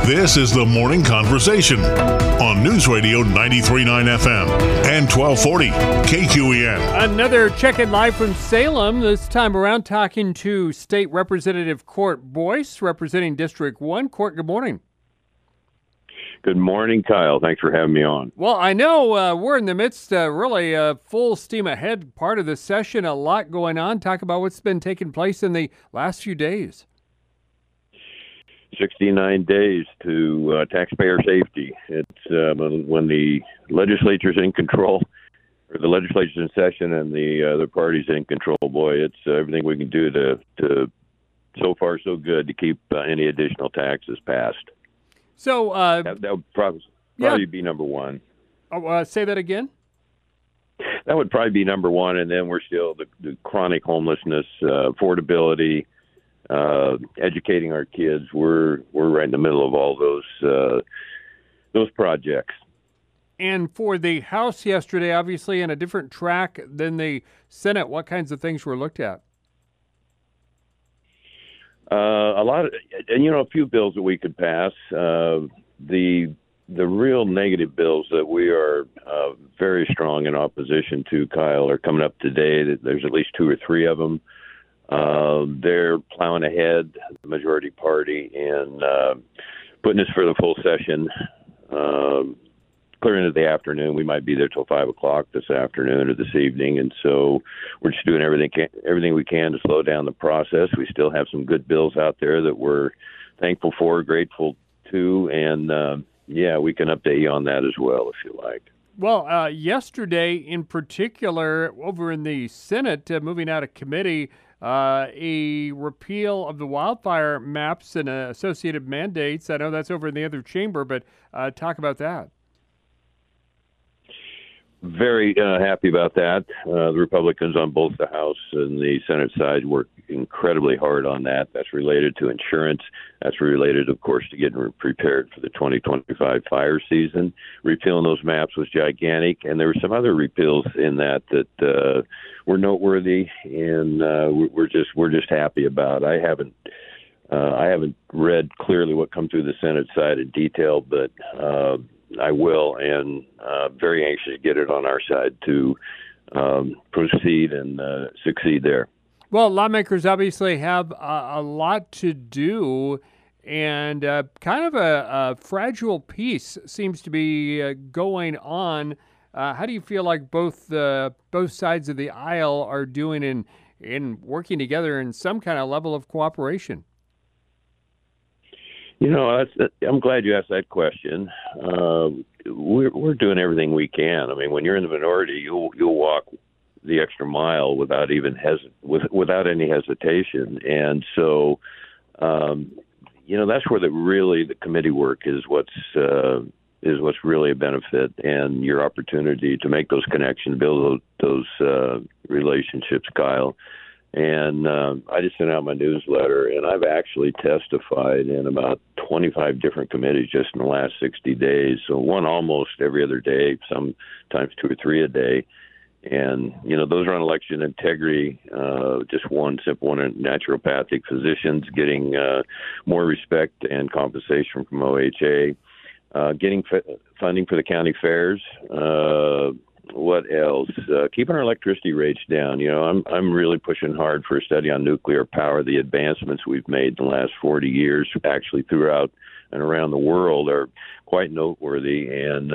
This is the Morning Conversation on News Radio 93.9 FM and 1240 KQEN. Another check-in live from Salem, this time around talking to State Representative Court Boyce, representing District 1. Court, good morning. Good morning, Kyle. Thanks for having me on. Well, I know we're in the midst, really full steam ahead part of the session, a lot going on. Talk about what's been taking place in the last few days. 69 days to taxpayer safety. It's when the legislature's in control, or the legislature's in session and the other party's in control. Boy, it's everything we can do to so far so good to keep any additional taxes passed. So that would probably be number one. Say that again? That would probably be number one, and then we're still the chronic homelessness, affordability, educating our kids. We're right in the middle of all those projects. And for the House yesterday, obviously in a different track than the Senate, what kinds of things were looked at? A lot of, and a few bills that we could pass. The real negative bills that we are very strong in opposition to, Kyle, are coming up today. There's at least two or three of them. They're plowing ahead, the majority party, and putting us for the full session, clear into the afternoon. We might be there till 5 o'clock this afternoon or this evening, and so we're just doing everything we can to slow down the process. We still have some good bills out there that we're thankful for, grateful to, and we can update you on that as well if you like. Well, yesterday in particular, over in the Senate, moving out of committee, a repeal of the wildfire maps and associated mandates. I know that's over in the other chamber, but talk about that. Very happy about that. The Republicans on both the House and the Senate side work incredibly hard on that. That's related to insurance. That's related, of course, to getting prepared for the 2025 fire season. Repealing those maps was gigantic, and there were some other repeals in that were noteworthy, and we're just happy about. I haven't read clearly what come through the Senate side in detail, but I will, and very anxious to get it on our side to proceed and succeed there. Well, lawmakers obviously have a lot to do, and kind of a fragile peace seems to be going on. How do you feel like both sides of the aisle are doing in working together in some kind of level of cooperation? I'm glad you asked that question. We're doing everything we can. I mean, when you're in the minority, you'll walk the extra mile without without any hesitation. And so, that's where the committee work is what's really a benefit, and your opportunity to make those connections, build those relationships, Kyle. And I just sent out my newsletter, and I've actually testified in about 25 different committees just in the last 60 days. So one almost every other day, sometimes two or three a day. And, those are on election integrity, just one simple one, naturopathic physicians getting more respect and compensation from OHA, getting funding for the county fairs. What else? Keeping our electricity rates down. I'm really pushing hard for a study on nuclear power. The advancements we've made in the last 40 years, actually throughout and around the world, are quite noteworthy. And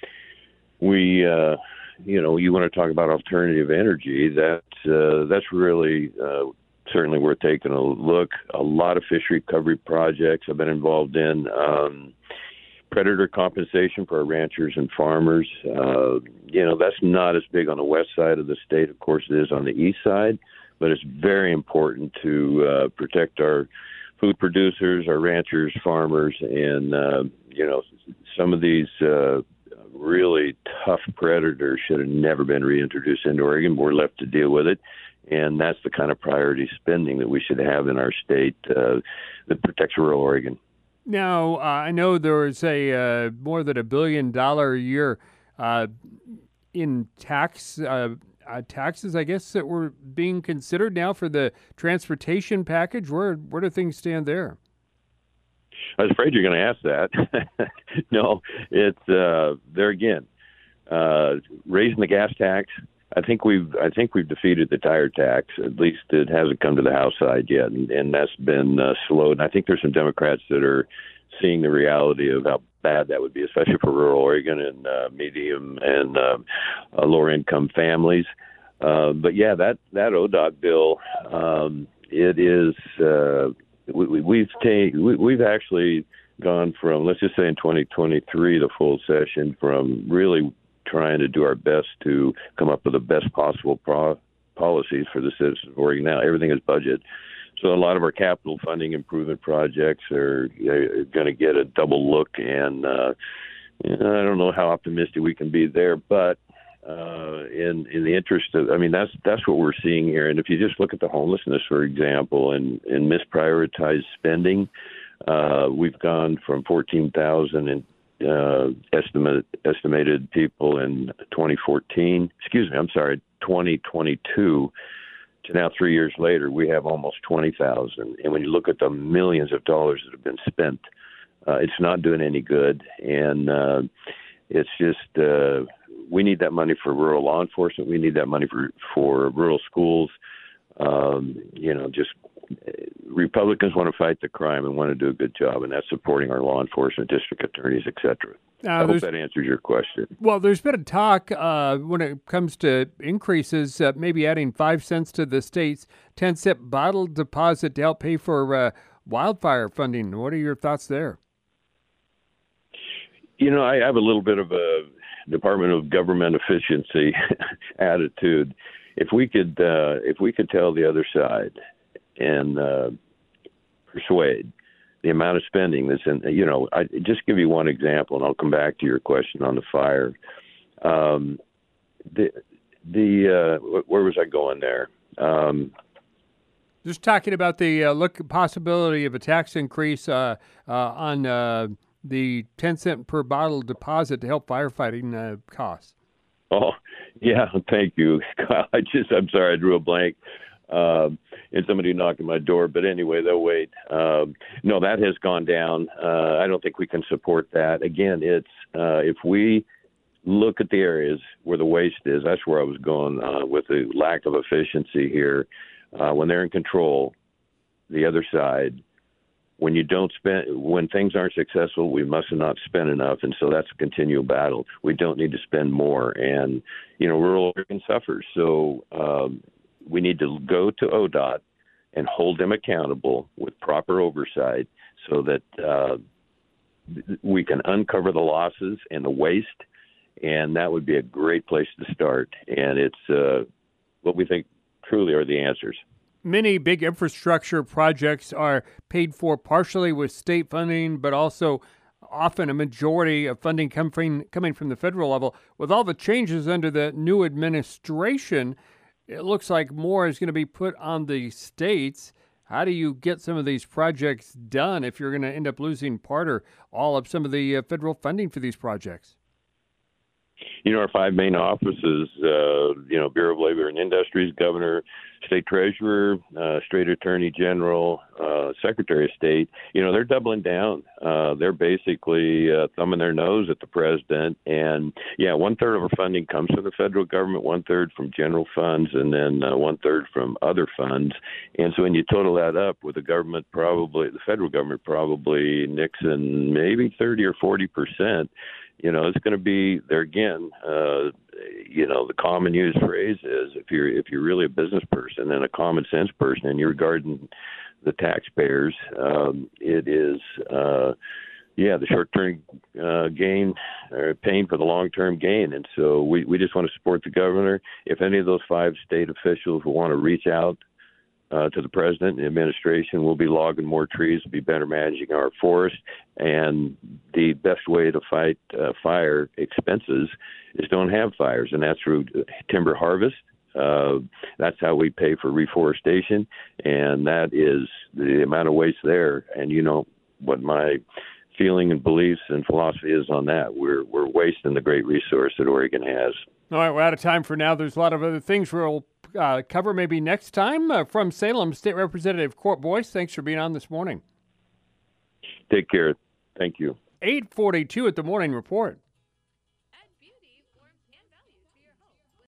you want to talk about alternative energy? That's really certainly worth taking a look. A lot of fish recovery projects I've been involved in. Predator compensation for our ranchers and farmers. That's not as big on the west side of the state. Of course, it is on the east side, but it's very important to protect our food producers, our ranchers, farmers, and, some of these really tough predators should have never been reintroduced into Oregon. We're left to deal with it. And that's the kind of priority spending that we should have in our state that protects rural Oregon. Now, I know there is a more than $1 billion a year in taxes, I guess, that were being considered now for the transportation package. Where do things stand there? I was afraid you're going to ask that. No, it's there again. Raising the gas tax. I think we've defeated the tire tax. At least it hasn't come to the House side yet, and that's been slow. And I think there's some Democrats that are seeing the reality of how bad that would be, especially for rural Oregon and medium and lower income families. But yeah, that ODOT bill, it is. We've actually gone from, let's just say in 2023, the full session, from really trying to do our best to come up with the best possible policies for the citizens of Oregon. Now everything is budget. So a lot of our capital funding improvement projects are going to get a double look, and I don't know how optimistic we can be there, but in the interest of, I mean, that's what we're seeing here. And if you just look at the homelessness, for example, and misprioritized spending, we've gone from 14,000 estimated people in 2022 to now 3 years later, we have almost 20,000. And when you look at the millions of dollars that have been spent, it's not doing any good. And it's just we need that money for rural law enforcement. We need that money for rural schools. Just Republicans want to fight the crime and want to do a good job, and that's supporting our law enforcement, district attorneys, et cetera. I hope that answers your question. Well, there's been a talk when it comes to increases, maybe adding 5 cents to the state's 10-cent bottle deposit to help pay for wildfire funding. What are your thoughts there? I have a little bit of a Department of Government efficiency attitude. If we could tell the other side and persuade the amount of spending that's in, I just give you one example, and I'll come back to your question on the fire. Where was I going there? Just talking about the possibility of a tax increase on the 10-cent per bottle deposit to help firefighting costs. Oh, yeah, thank you, Kyle. I'm sorry, I drew a blank. And somebody knocked on my door, but anyway, they'll wait. No, that has gone down. I don't think we can support that. Again, it's if we look at the areas where the waste is, that's where I was going with the lack of efficiency here. When they're in control, the other side, when things aren't successful, we must not spend enough, and so that's a continual battle. We don't need to spend more, and rural Oregon suffers. So we need to go to ODOT and hold them accountable with proper oversight, so that we can uncover the losses and the waste, and that would be a great place to start. And it's what we think truly are the answers. Many big infrastructure projects are paid for partially with state funding, but also often a majority of funding coming from the federal level. With all the changes under the new administration, it looks like more is going to be put on the states. How do you get some of these projects done if you're going to end up losing part or all of some of the federal funding for these projects? Our 5 main offices, Bureau of Labor and Industries, Governor, State Treasurer, State Attorney General, Secretary of State, they're doubling down. They're basically thumbing their nose at the president. And, 1/3 of our funding comes from the federal government, 1/3 from general funds, and then 1/3 from other funds. And so when you total that up with the federal government probably nixing maybe 30 or 40%, it's going to be there again. The common used phrase is if you're really a business person and a common sense person and you're regarding the taxpayers, it is the short-term gain or paying for the long-term gain. And so we just want to support the governor. If any of those 5 state officials will want to reach out to the president and the administration, we'll be logging more trees, be better managing our forests, and the best way to fight fire expenses is don't have fires, and that's through timber harvest. That's how we pay for reforestation, and that is the amount of waste there. And what my feeling and beliefs and philosophy is on that. We're wasting the great resource that Oregon has. All right, we're out of time for now. There's a lot of other things we'll cover maybe next time. From Salem, State Representative Court Boyce, thanks for being on this morning. Take care. Thank you. 8:42 at the Morning Report.